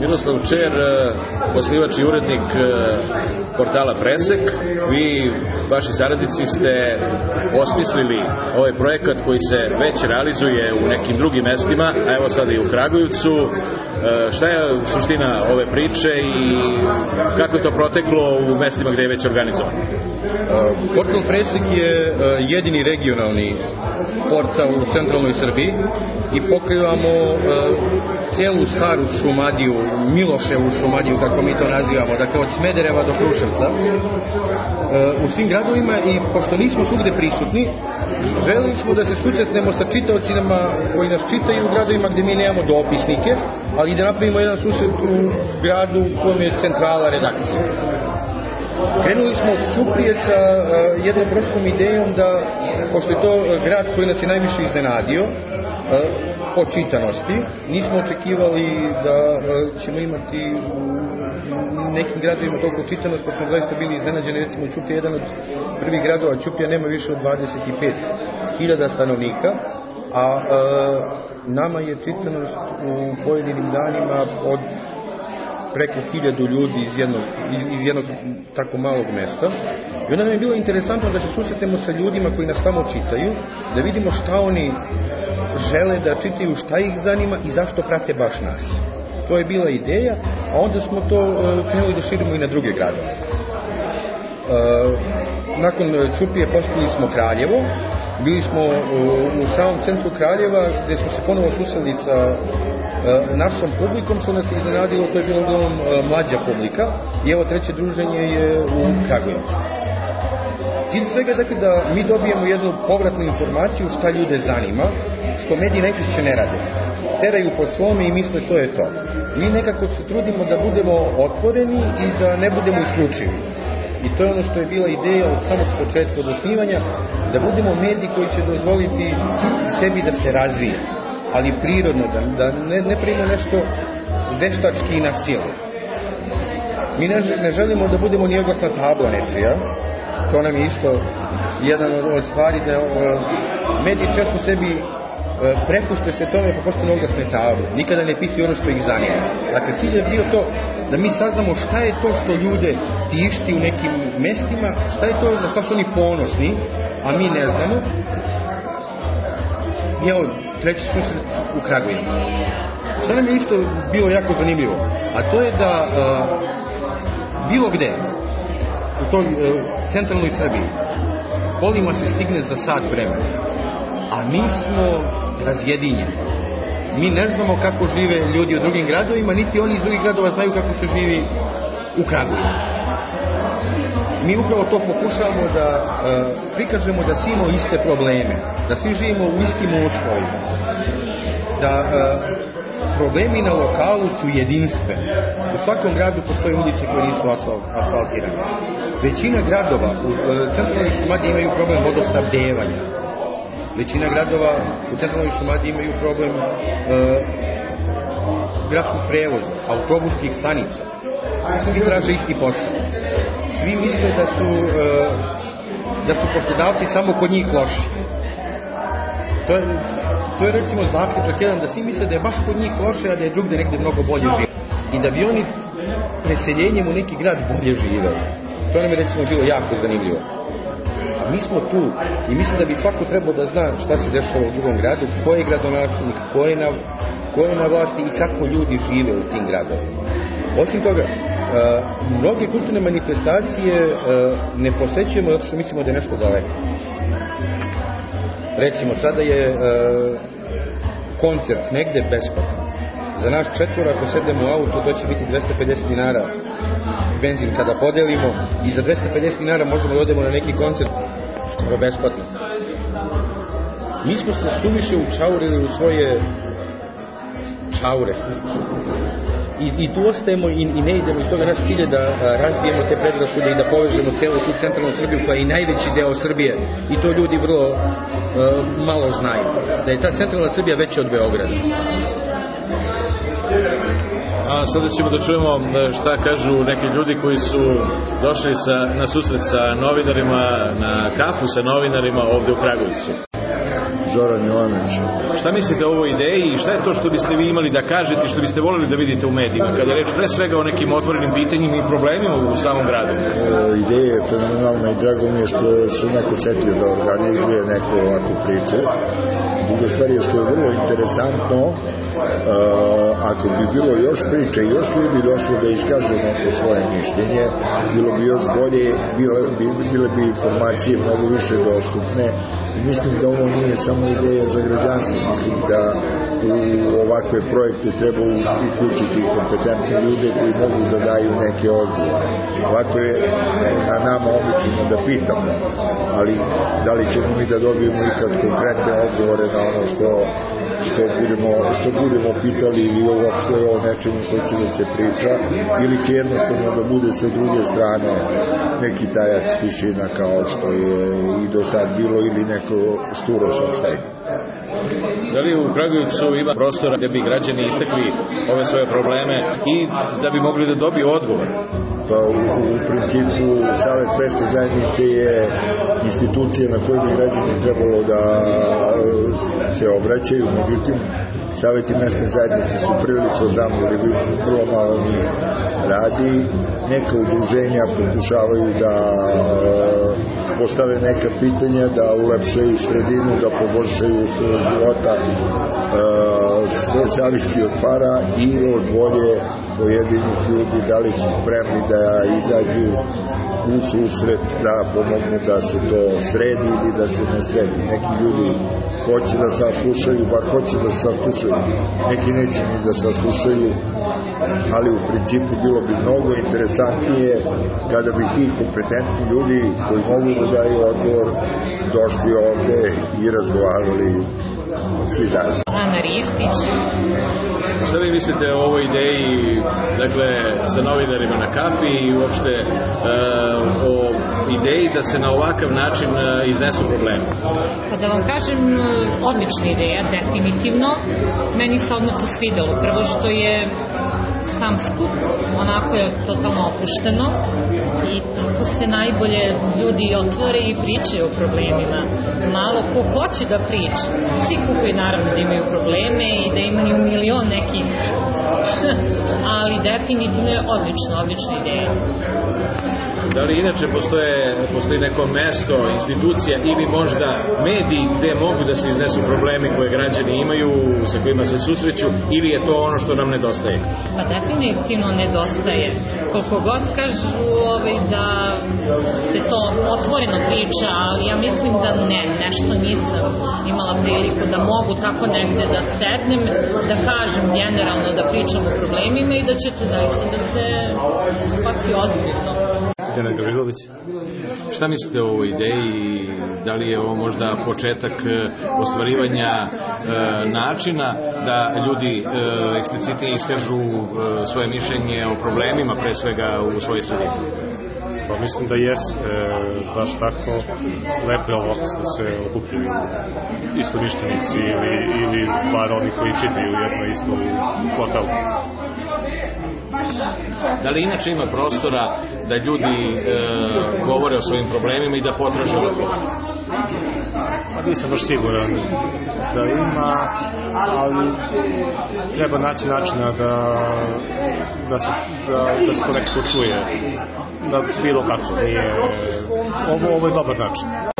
Miroslav Čer, osnivač i urednik portala Presek. Vi, vaši saradnici, ste osmislili ovaj projekat koji se već realizuje u nekim drugim mestima, a evo sada i u Kragujevcu. Šta je suština ove priče i kako je to proteklo u mestima gde je već organizovano? Portal Presek je jedini regionalni portal u centralnoj Srbiji i pokrivamo cijelu staru Šumadiju, Miloševu Šumadiju, kako mi to nazivamo, dakle od Smedereva do Kruševca, u svim gradovima, i pošto nismo svugde prisutni, želeli smo da se susretnemo sa čitaocima koji nas čitaju u gradovima gde mi nemamo dopisnike, ali da napravimo jedan susret u gradu u kojem je centrala redakcije. Krenuli smo od Ćuprije sa jednom prostom idejom da, pošto je to grad koji nas je najviše iznenadio po čitanosti, nismo očekivali da ćemo imati u nekim gradovima toliko čitanost, pa smo zaista bili iznenađeni. Recimo Ćuprija je jedan od prvih gradova. Ćuprija nema više od 25.000 stanovnika, a nama je čitanost u pojedinim danima od preko 1000 ljudi iz jednog tako malog mesta. I onda nam je bilo interesantno da se susretemo sa ljudima koji nas tamo čitaju, da vidimo šta oni žele da čitaju, šta ih zanima i zašto prate baš nas. To je bila ideja, a onda smo to krenuli da širimo i na druge gradove. Nakon Ćuprije postavili smo Kraljevo. Bili smo u samom centru Kraljeva, gde smo se ponovo susreli sa našom publikom, što nas je iznenadilo. To je bilo uglavnom mlađa publika, i evo treće druženje je u Kragujevcu. Cilj svega je dakle da mi dobijemo jednu povratnu informaciju šta ljude zanima, što mediji najčešće ne rade. Teraju po svome i misle to je to. Mi nekako se trudimo da budemo otvoreni i da ne budemo isključivi. I to je ono što je bila ideja od samog početka, od osnivanja, da budemo mediji koji će dozvoliti sebi da se razvije, ali prirodno, da ne pravimo nešto veštački i na silu. Mi ne želimo da budemo ni oglasna tabla nečija. To nam je isto jedan od stvari, da mediji često sebi prepuste se tome pa postane oglasne table. Nikada ne pitaju ono što ih zanima. Dakle, cilj je bio to da mi saznamo šta je to što ljude tišti u nekim mestima, šta je to na šta su oni ponosni, a mi ne znamo. I evo, treći susret u Kragujevcu. Šta nam je isto bilo jako zanimljivo? A to je da bilo gde u toj centralnoj Srbiji kolima se stigne za sat vremena, a mi smo razjedinjeni. Mi ne znamo kako žive ljudi u drugim gradovima, niti oni iz drugih gradova znaju kako se živi u Kragujevcu. Mi upravo to pokušavamo da prikažemo, da svi imamo iste probleme, da svi živimo u istim uslovima, da problemi na lokalu su jedinstveni. U svakom gradu postoje ulice koje nisu asfaltirane. Većina gradova u centralnoj Šumadiji imaju problem vodosnabdevanja. Većina gradova u centralnoj Šumadiji imaju problem gradskog prevoza, autobuskih stanica. Svi traže isti posao. Svi misle da su poslodavci samo kod njih loši. To je recimo zaključak jedan, da svi misle da je baš kod njih loše, a da je drugde negde mnogo bolje žive. I da bi oni preseljenjem u neki grad bolje živeli. To nam je recimo bilo jako zanimljivo. A mi smo tu i mislim da bi svako trebao da zna šta se dešava u drugom gradu, ko je gradonačelnik, ko je na vlasti i kako ljudi žive u tim gradovima. Osim toga, mnoge kulturne manifestacije ne posećujemo zato što mislimo da je nešto daleko. Recimo, sada je koncert negde besplatan. Za naš četvor, ako sedemo u auto, to će biti 250 dinara benzin kada podelimo, i za 250 dinara možemo da odemo na neki koncert skoro besplatno. Mi smo se suviše učaurili u svoje čaure. I tu ostajemo i ne idemo iz toga. Naš cilj je da razbijemo te predrasude i da povežemo celu tu centralnu Srbiju, koja je i najveći deo Srbije, i to ljudi vrlo malo znaju, da je ta centralna Srbija veća od Beograda. A sada ćemo da čujemo šta kažu neki ljudi koji su došli na susret sa novinarima, na kafu sa novinarima ovde u Kragujevcu. Zoran Jovanović. Šta mislite o ovoj ideji i šta je to što biste vi imali da kažete i što biste voljeli da vidite u medijima, kada je reč pre svega o nekim otvorenim pitanjima i problemima u samom gradu? Ideja je fenomenalna i drago mi je što se neko setio da organizuje neko ovako priče. Druga stvar je što je vrlo interesantno, ako bi bilo još priče i još ljudi došli da iskažu neko svoje mišljenje, bilo bi još bolje, bile bi informacije mnogo više dostupne. Mislim da ovo nije samo ideja za građanstvo, mislim da u ovakve projekte treba uključiti kompetentne ljude koji mogu da daju neke odgovore. Ovako je na nama obično da pitamo, ali da li ćemo mi da dobijemo ikad konkretne odgovore na ono što budemo pitali ili uopšte o nečemu što će da se priča, ili će jednostavno da bude sa druge strane neki tajac tišina kao što je i do sad bilo ili neko šturo saopštenje. Da li u Kragujevcu ima prostora gde bi građani istakli ove svoje probleme i da bi mogli da dobiju odgovor? Pa u principu Savet mesne zajednice je institucija na kojoj bi građani trebalo da se obraćaju, međutim Saveti mesne zajednice su prilično zamorili, vrlo malo njih radi, neka udruženja pokušavaju da postave neka pitanja, da ulepšaju sredinu, da poboljšaju uslove života, sve zavisi od para i od volje pojedinih ljudi, da li su spremni da izađu u susret, da pomognu da se to sredi ili da se ne sredi. Neki ljudi hoće da saslušaju, bar hoće da saslušaju, neki neće ni da saslušaju, ali u principu bilo bi mnogo interesantnije kada bi ti kompetentni ljudi koji mogu da daju odgovor došli ovde i razgovarali svi zajedno. Ana Ristić. Šta vi mislite o ovoj ideji, dakle, sa novinarima na kafi i uopšte o ideji da se na ovakav način iznesu problemi? Pa da vam kažem, odlična ideja, definitivno. Meni se odmah to svidelo. Prvo što je sam skup, onako je totalno opušteno i tako se najbolje ljudi otvore i pričaju o problemima. Malo ko hoće da priča. Svi kupuju naravno da imaju probleme i da imaju milion nekih, ali definitivno je odlična ideja. Da li inače postoji neko mesto, institucija ili možda mediji gde mogu da se iznesu problemi koje građani imaju, sa kojima se susreću, ili je to ono što nam nedostaje? Pa definitivno nedostaje. Koliko god kažu da se to otvoreno priča, ali ja mislim da nešto nisam imala priliku da mogu tako negde da sednem, da kažem generalno, da pričam o problemima i da će to zaista da se shvati ozbiljno. Dejan Gavrilović. Šta mislite o ovoj ideji? Da li je ovo možda početak ostvarivanja načina da ljudi eksplicitnije iskažu svoje mišljenje o problemima, pre svega u svojoj sredini? Pa mislim da jeste baš tako. Lepo je ovo da se okupljaju istomišljenici ili bar oni koji čitaju jedno isto u portalu. Da li inače ima prostora da ljudi govore o svojim problemima i da potraže odgovor? Nisam baš siguran da ima, ali treba naći načina da se to nekako čuje, da bilo kako nije. Ovo je dobar način.